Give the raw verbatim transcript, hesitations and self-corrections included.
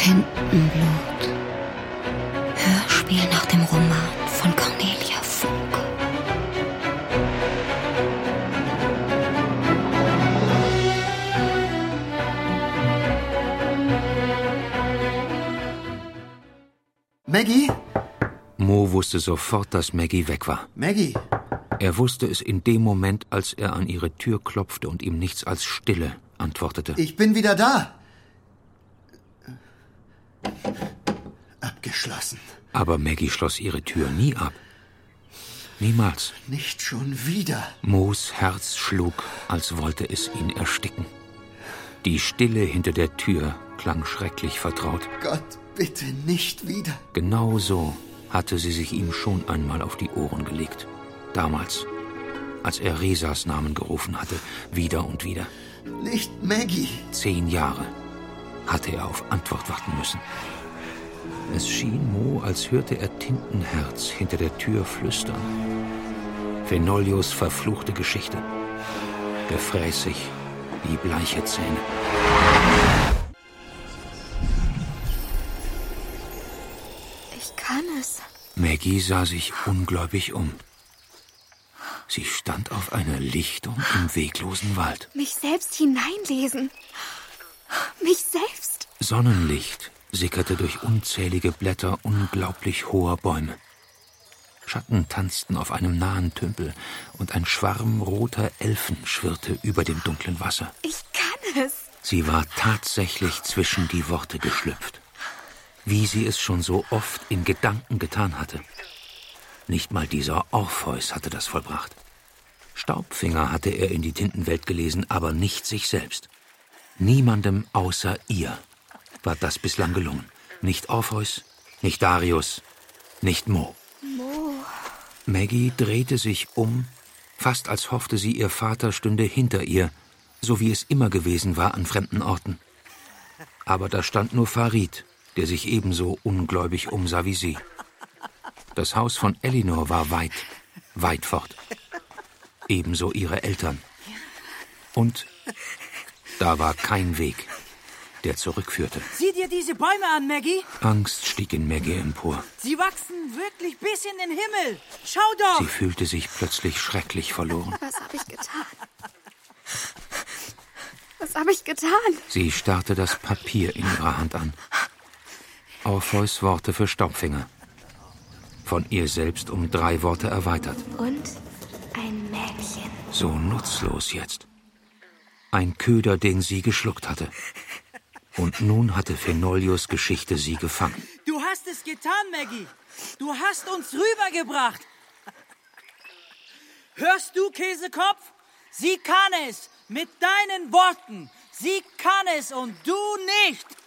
Tintenblut. Hörspiel nach dem Roman von Cornelia Funke. Maggie? Mo wusste sofort, dass Maggie weg war. Maggie? Er wusste es in dem Moment, als er an ihre Tür klopfte und ihm nichts als Stille antwortete. Ich bin wieder da. Abgeschlossen. Aber Maggie schloss ihre Tür nie ab. Niemals. Nicht schon wieder. Moos Herz schlug, als wollte es ihn ersticken. Die Stille hinter der Tür klang schrecklich vertraut. Gott, bitte nicht wieder. Genau so hatte sie sich ihm schon einmal auf die Ohren gelegt. Damals, als er Resas Namen gerufen hatte, wieder und wieder. Nicht Maggie. Zehn Jahre hatte er auf Antwort warten müssen. Es schien Mo, als hörte er Tintenherz hinter der Tür flüstern. Fenolios verfluchte Geschichte. Gefräßig wie bleiche Zähne. Ich kann es. Maggie sah sich ungläubig um. Sie stand auf einer Lichtung im weglosen Wald. Mich selbst hineinlesen. Mich selbst. Sonnenlicht sickerte durch unzählige Blätter unglaublich hoher Bäume. Schatten tanzten auf einem nahen Tümpel und ein Schwarm roter Elfen schwirrte über dem dunklen Wasser. Ich kann es. Sie war tatsächlich zwischen die Worte geschlüpft, wie sie es schon so oft in Gedanken getan hatte. Nicht mal dieser Orpheus hatte das vollbracht. Staubfinger hatte er in die Tintenwelt gelesen, aber nicht sich selbst. Niemandem außer ihr war das bislang gelungen. Nicht Orpheus, nicht Darius, nicht Mo. Mo. Maggie drehte sich um, fast als hoffte sie, ihr Vater stünde hinter ihr, so wie es immer gewesen war an fremden Orten. Aber da stand nur Farid, der sich ebenso ungläubig umsah wie sie. Das Haus von Elinor war weit, weit fort. Ebenso ihre Eltern. Und da war kein Weg, der zurückführte. Sieh dir diese Bäume an, Maggie. Angst stieg in Maggie empor. Sie wachsen wirklich bis in den Himmel. Schau doch. Sie fühlte sich plötzlich schrecklich verloren. Was habe ich getan? Was habe ich getan? Sie starrte das Papier in ihrer Hand an. Orpheus Worte für Staubfinger. Von ihr selbst um drei Worte erweitert. Und ein Mädchen. So nutzlos jetzt. Ein Köder, den sie geschluckt hatte. Und nun hatte Fenolios Geschichte sie gefangen. Du hast es getan, Maggie. Du hast uns rübergebracht. Hörst du, Käsekopf? Sie kann es. Mit deinen Worten. Sie kann es und du nicht.